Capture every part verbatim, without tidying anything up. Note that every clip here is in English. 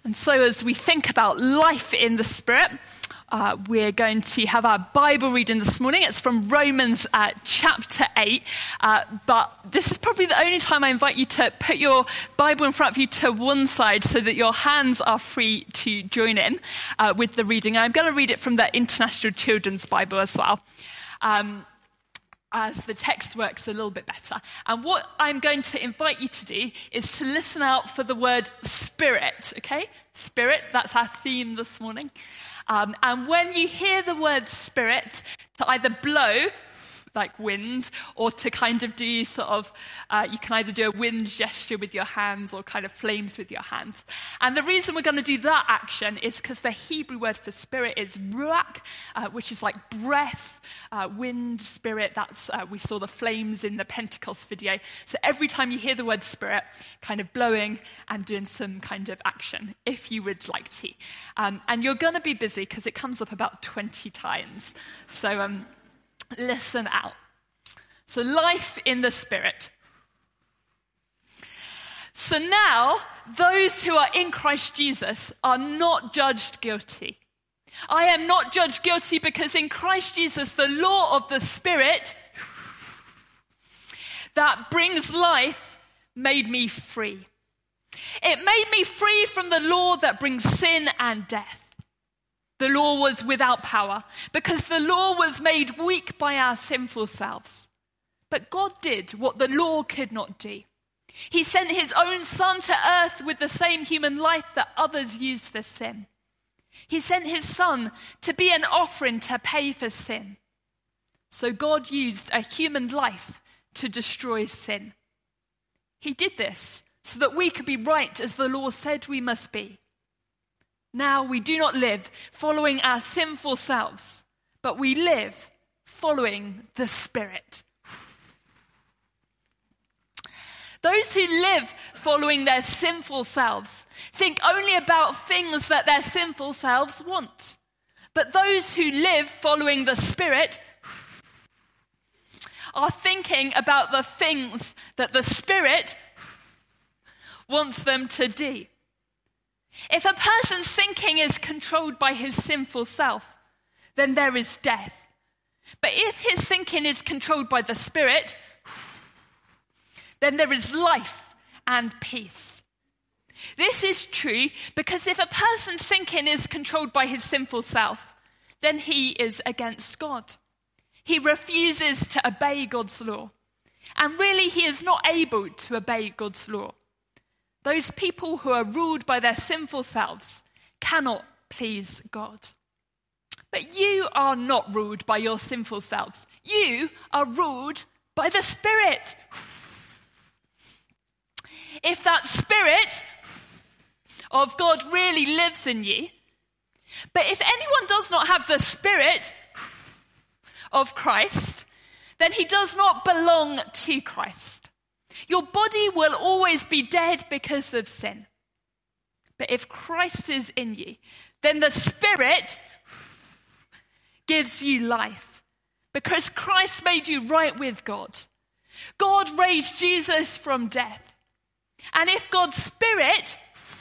And so as we think about life in the Spirit, uh, we're going to have our Bible reading this morning. It's from Romans uh, chapter eight. Uh, but this is probably the only time I invite you to put your Bible in front of you to one side so that your hands are free to join in uh, with the reading. I'm going to read it from the International Children's Bible as well. Um, as the text works a little bit better. And what I'm going to invite you to do is to listen out for the word spirit, okay? Spirit, that's our theme this morning. Um, and when you hear the word spirit, to either blow, like wind, or to kind of do sort of, uh, you can either do a wind gesture with your hands or kind of flames with your hands. And the reason we're going to do that action is because the Hebrew word for spirit is ruach, uh, which is like breath, uh, wind, spirit. That's uh, we saw the flames in the Pentecost video. So every time you hear the word spirit, kind of blowing and doing some kind of action, if you would like to. Um, and you're going to be busy because it comes up about twenty times. So, um, listen out. So life in the Spirit. So now, those who are in Christ Jesus are not judged guilty. I am not judged guilty because in Christ Jesus, the law of the Spirit that brings life made me free. It made me free from the law that brings sin and death. The law was without power because the law was made weak by our sinful selves. But God did what the law could not do. He sent his own son to earth with the same human life that others use for sin. He sent his son to be an offering to pay for sin. So God used a human life to destroy sin. He did this so that we could be right as the law said we must be. Now we do not live following our sinful selves, but we live following the Spirit. Those who live following their sinful selves think only about things that their sinful selves want. But those who live following the Spirit are thinking about the things that the Spirit wants them to do. If a person's thinking is controlled by his sinful self, then there is death. But if his thinking is controlled by the Spirit, then there is life and peace. This is true because if a person's thinking is controlled by his sinful self, then he is against God. He refuses to obey God's law. And really, he is not able to obey God's law. Those people who are ruled by their sinful selves cannot please God. But you are not ruled by your sinful selves. You are ruled by the Spirit. If that Spirit of God really lives in you, but if anyone does not have the Spirit of Christ, then he does not belong to Christ. Your body will always be dead because of sin. But if Christ is in you, then the Spirit gives you life because Christ made you right with God. God raised Jesus from death. And if God's Spirit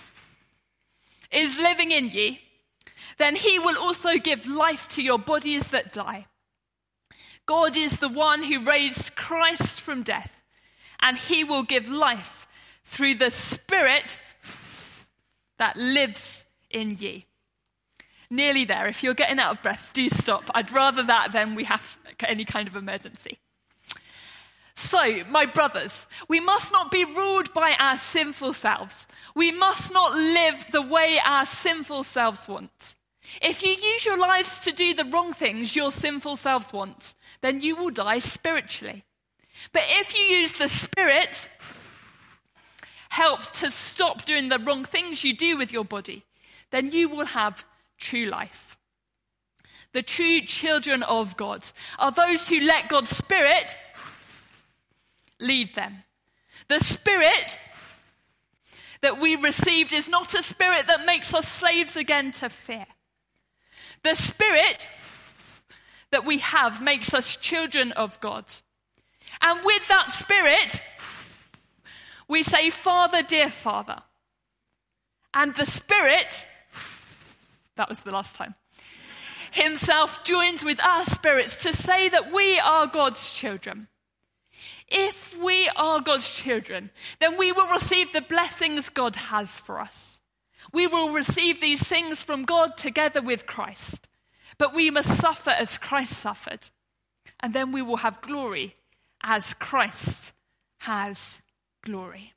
is living in you, then he will also give life to your bodies that die. God is the one who raised Christ from death. And he will give life through the Spirit that lives in you. Nearly there. If you're getting out of breath, do stop. I'd rather that than we have any kind of emergency. So, my brothers, we must not be ruled by our sinful selves. We must not live the way our sinful selves want. If you use your lives to do the wrong things your sinful selves want, then you will die spiritually. But if you use the Spirit, help to stop doing the wrong things you do with your body, then you will have true life. The true children of God are those who let God's Spirit lead them. The Spirit that we received is not a spirit that makes us slaves again to fear. The Spirit that we have makes us children of God. And with that Spirit, we say, Father, dear Father. And the Spirit, that was the last time, himself joins with our spirits to say that we are God's children. If we are God's children, then we will receive the blessings God has for us. We will receive these things from God together with Christ. But we must suffer as Christ suffered. And then we will have glory as Christ has glory.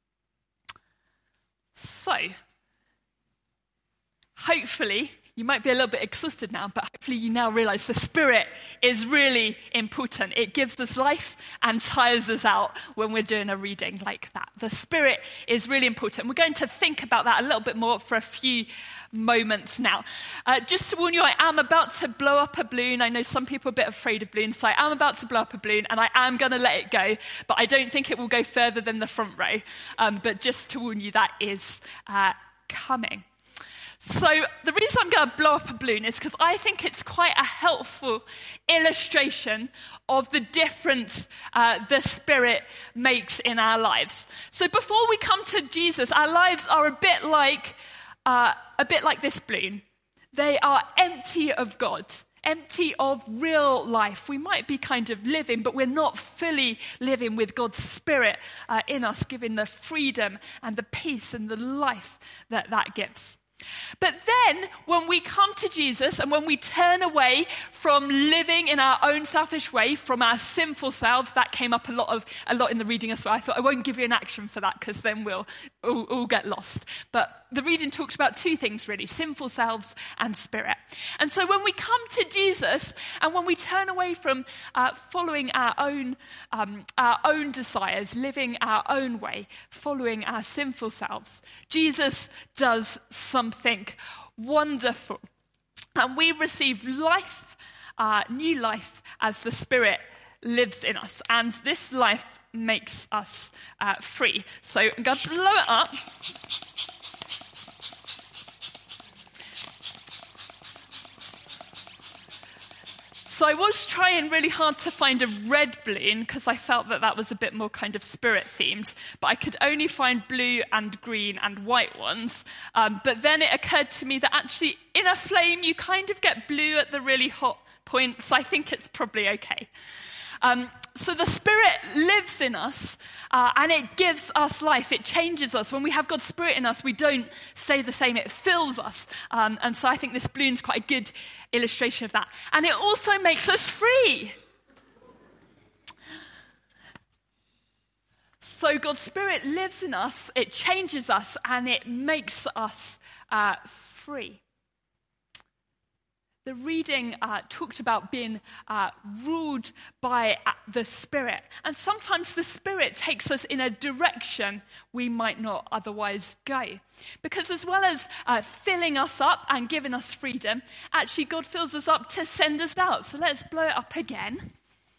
So, hopefully, you might be a little bit exhausted now, but hopefully you now realize the Spirit is really important. It gives us life and tires us out when we're doing a reading like that. The Spirit is really important. We're going to think about that a little bit more for a few moments now. Uh, just to warn you, I am about to blow up a balloon. I know some people are a bit afraid of balloons, so I am about to blow up a balloon, and I am going to let it go, but I don't think it will go further than the front row. Um, but just to warn you, that is uh, coming. So the reason I'm going to blow up a balloon is because I think it's quite a helpful illustration of the difference uh, the Spirit makes in our lives. So before we come to Jesus, our lives are a bit like uh, a bit like this balloon. They are empty of God, empty of real life. We might be kind of living, but we're not fully living with God's Spirit uh, in us, giving the freedom and the peace and the life that that gives. But then when we come to Jesus and when we turn away from living in our own selfish way, from our sinful selves, that came up a lot of a lot in the reading as well. I thought I won't give you an action for that because then we'll all, all get lost. But the reading talks about two things really, sinful selves and spirit. And so when we come to Jesus and when we turn away from uh, following our own um, our own desires, living our own way, following our sinful selves, Jesus does something Something wonderful. And we receive life, uh, new life, as the Spirit lives in us. And this life makes us uh, free. So I'm going to blow it up. So I was trying really hard to find a red balloon because I felt that that was a bit more kind of spirit themed, but I could only find blue and green and white ones. Um, but then it occurred to me that actually in a flame you kind of get blue at the really hot point, so I think it's probably okay. Um, so the Spirit lives in us uh, and it gives us life. It changes us. When we have God's Spirit in us, we don't stay the same. It fills us. Um, and so I think this balloon's quite a good illustration of that. And it also makes us free. So God's Spirit lives in us, it changes us, and it makes us uh, free. The reading uh, talked about being uh, ruled by the Spirit. And sometimes the Spirit takes us in a direction we might not otherwise go. Because as well as uh, filling us up and giving us freedom, actually God fills us up to send us out. So let's blow it up again.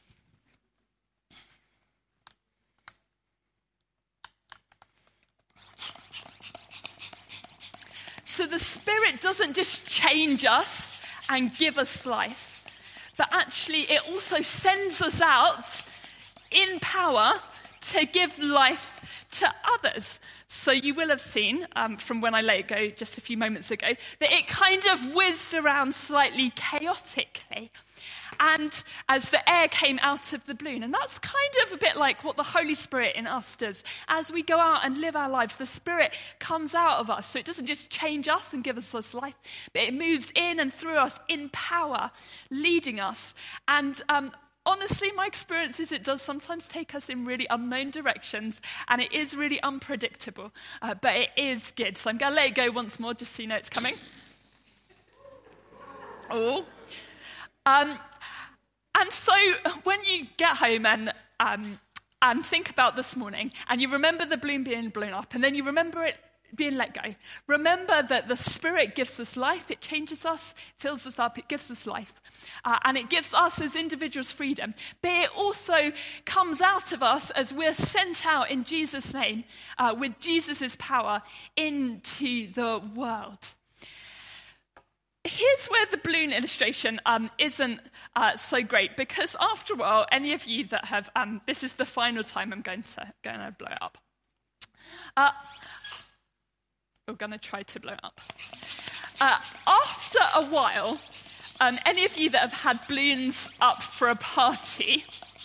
So the Spirit doesn't just change us and give us life, but actually it also sends us out in power to give life to others. So you will have seen um, from when I let it go just a few moments ago that it kind of whizzed around slightly chaotically. And as the air came out of the balloon, and that's kind of a bit like what the Holy Spirit in us does. As we go out and live our lives, the Spirit comes out of us. So it doesn't just change us and give us this life, but it moves in and through us in power, leading us. And um, honestly, my experience is it does sometimes take us in really unknown directions, and it is really unpredictable, uh, but it is good. So I'm going to let it go once more, just so you know it's coming. Oh. Um, and so when you get home and um, and think about this morning, and you remember the balloon being blown up, and then you remember it being let go, remember that the Spirit gives us life, it changes us, fills us up, it gives us life, uh, and it gives us as individuals freedom, but it also comes out of us as we're sent out in Jesus' name, uh, with Jesus' power into the world. Here's where the balloon illustration um, isn't uh, so great, because after a while, any of you that have, um, this is the final time I'm going to, going to blow it up. Uh, we're going to try to blow up. Uh, after a while, um, any of you that have had balloons up for a party,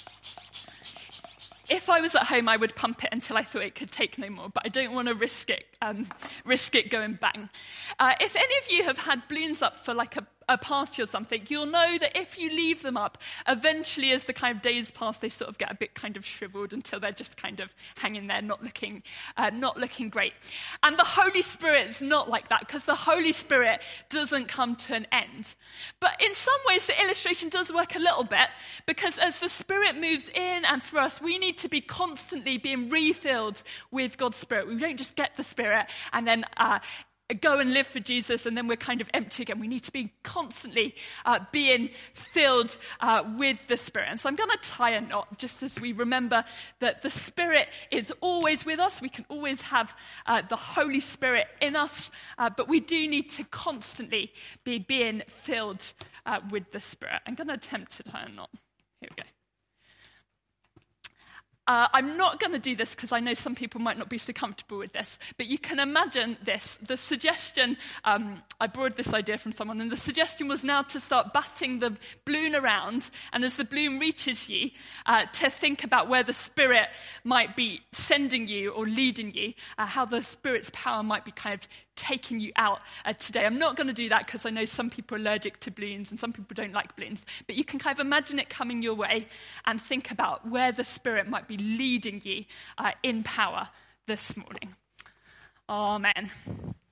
if I was at home, I would pump it until I thought it could take no more, but I don't want to risk it, um, risk it going bang. Uh, if any of you have had balloons up for like a, a party or something, you'll know that if you leave them up, eventually as the kind of days pass, they sort of get a bit kind of shriveled until they're just kind of hanging there, not looking, uh, not looking great. And the Holy Spirit is not like that, because the Holy Spirit doesn't come to an end. But in some ways, the illustration does work a little bit, because as the Spirit moves in and through us, we need to be constantly being refilled with God's Spirit. We don't just get the Spirit and then uh, go and live for Jesus and then we're kind of empty again. We need to be constantly uh, being filled uh, with the Spirit. And so I'm going to tie a knot just as we remember that the Spirit is always with us. We can always have uh, the Holy Spirit in us, uh, but we do need to constantly be being filled uh, with the Spirit. I'm going to attempt to tie a knot. Here we go. Uh, I'm not going to do this because I know some people might not be so comfortable with this, but you can imagine this. The suggestion, um, I borrowed this idea from someone, and the suggestion was now to start batting the balloon around, and as the balloon reaches you, uh, to think about where the Spirit might be sending you or leading you, uh, how the Spirit's power might be kind of taking you out uh, today. I'm not going to do that because I know some people are allergic to balloons and some people don't like balloons, but you can kind of imagine it coming your way and think about where the Spirit might be leading you uh, in power this morning. Amen.